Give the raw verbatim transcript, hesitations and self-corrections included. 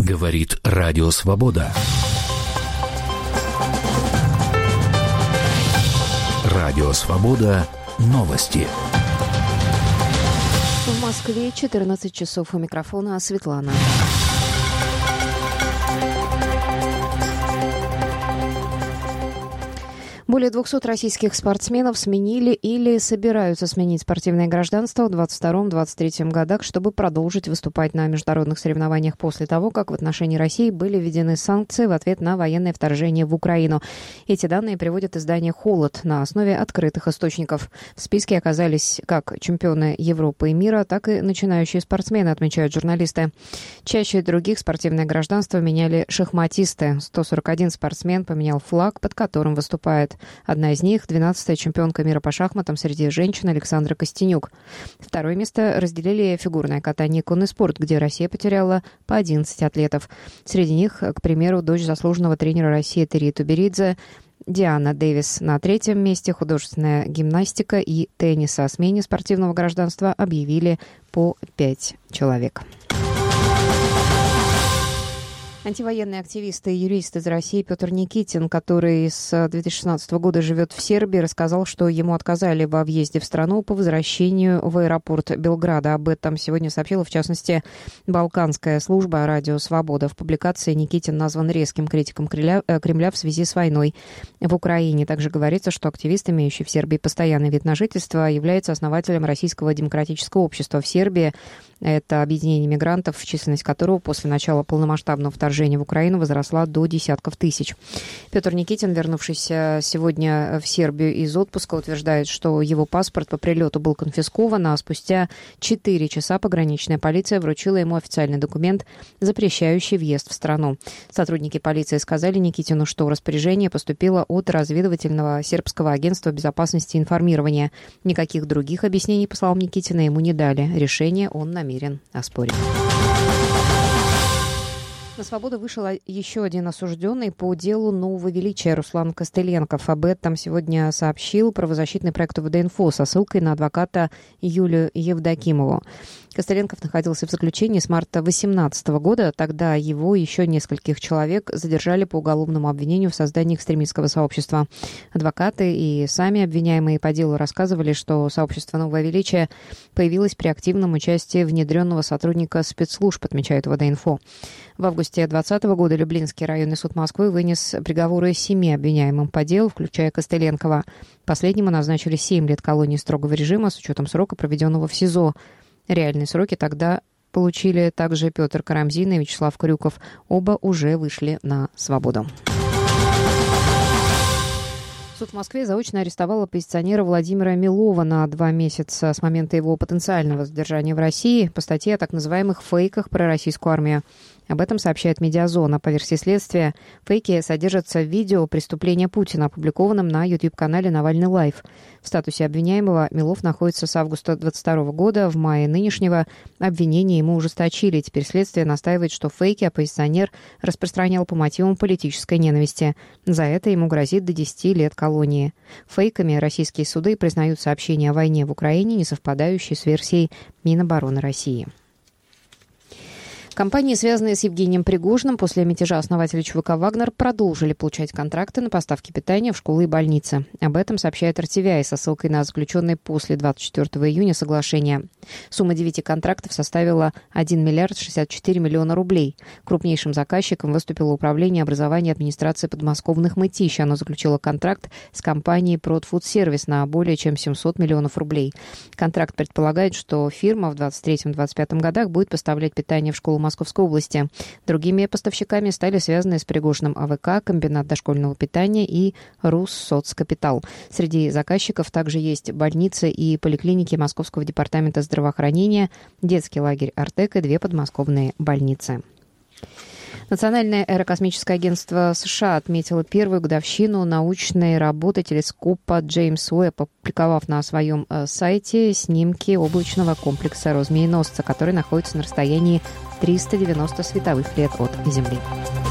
Говорит Радио Свобода. Радио Свобода. Новости. В Москве четырнадцать часов. У микрофона Светлана. Более двухсот российских спортсменов сменили или собираются сменить спортивное гражданство в двадцать втором — двадцать третьем годах, чтобы продолжить выступать на международных соревнованиях после того, как в отношении России были введены санкции в ответ на военное вторжение в Украину. Эти данные приводит издание «Холод» на основе открытых источников. В списке оказались как чемпионы Европы и мира, так и начинающие спортсмены, отмечают журналисты. Чаще других спортивное гражданство меняли шахматисты. сто сорок один спортсмен поменял флаг, под которым выступает. Одна из них – двенадцатая чемпионка мира по шахматам среди женщин Александра Костенюк. Второе место разделили фигурное катание и конный спорт, где Россия потеряла по одиннадцать атлетов. Среди них, к примеру, дочь заслуженного тренера России Терри Туберидзе, Диана Дэвис. На третьем месте художественная гимнастика и теннис. О смене спортивного гражданства объявили по пять человек. Антивоенный активист и юрист из России Петр Никитин, который с две тысячи шестнадцатого года живет в Сербии, рассказал, что ему отказали во въезде в страну по возвращению в аэропорт Белграда. Об этом сегодня сообщила, в частности, Балканская служба «Радио Свобода». В публикации Никитин назван резким критиком Кремля, Кремля в связи с войной в Украине. Также говорится, что активист, имеющий в Сербии постоянный вид на жительство, является основателем Российского демократического общества в Сербии. Это объединение мигрантов, численность которого после начала полномасштабного вторжения в Украину возросла до десятков тысяч. Петр Никитин, вернувшийся сегодня в Сербию из отпуска, утверждает, что его паспорт по прилету был конфискован, а спустя четыре часа пограничная полиция вручила ему официальный документ, запрещающий въезд в страну. Сотрудники полиции сказали Никитину, что распоряжение поступило от разведывательного сербского агентства безопасности и информирования. Никаких других объяснений, по словам Никитина, ему не дали. Решение он намерен намерен оспорить. На свободу вышел еще один осужденный по делу нового величия Руслан Костыленков. Об этом сегодня сообщил правозащитный проект УВД-Инфо со ссылкой на адвоката Юлию Евдокимову. Костыленков находился в заключении с марта две тысячи восемнадцатого года. Тогда его и еще нескольких человек задержали по уголовному обвинению в создании экстремистского сообщества. Адвокаты и сами обвиняемые по делу рассказывали, что сообщество «Новое величие» появилось при активном участии внедренного сотрудника спецслужб, отмечает УВД-Инфо. В августе две тысячи двадцатого года Люблинский районный суд Москвы вынес приговоры семи обвиняемым по делу, включая Костыленкова. Последнему назначили семь лет колонии строгого режима с учетом срока, проведенного в СИЗО. Реальные сроки тогда получили также Петр Карамзин и Вячеслав Крюков. Оба уже вышли на свободу. Суд в Москве заочно арестовал оппозиционера Владимира Милова на два месяца с момента его потенциального задержания в России по статье о так называемых фейках про российскую армию. Об этом сообщает «Медиазона». По версии следствия, фейки содержатся в видео преступления Путина, опубликованном на YouTube-канале «Навальный Лайв». В статусе обвиняемого Милов находится с августа двадцать второго года. В мае нынешнего обвинения ему ужесточили. Теперь следствие настаивает, что фейки оппозиционер распространял по мотивам политической ненависти. За это ему грозит до десяти лет колонии. Фейками российские суды признают сообщения о войне в Украине, не совпадающие с версией Минобороны России. Компании, связанные с Евгением Пригожиным, после мятежа основателя ЧВК «Вагнер», продолжили получать контракты на поставки питания в школы и больницы. Об этом сообщает эр тэ вэ а со ссылкой на заключенные после двадцать четвёртого июня соглашения. Сумма девяти контрактов составила один миллиард шестьдесят четыре миллиона рублей. Крупнейшим заказчиком выступило Управление образования администрации подмосковных Мытищ. Оно заключило контракт с компанией «Продфудсервис» на более чем семьсот миллионов рублей. Контракт предполагает, что фирма в двадцать третьем — двадцать пятом годах будет поставлять питание в школу Московской области. Другими поставщиками стали связанные с Пригожиным а вэ ка, комбинат дошкольного питания и Руссоцкапитал. Среди заказчиков также есть больницы и поликлиники Московского департамента здравоохранения, детский лагерь «Артек» и две подмосковные больницы. Национальное аэрокосмическое агентство США отметило первую годовщину научной работы телескопа Джеймс Уэбб, опубликовав на своем сайте снимки облачного комплекса Розмееносца, который находится на расстоянии триста девяносто световых лет от Земли.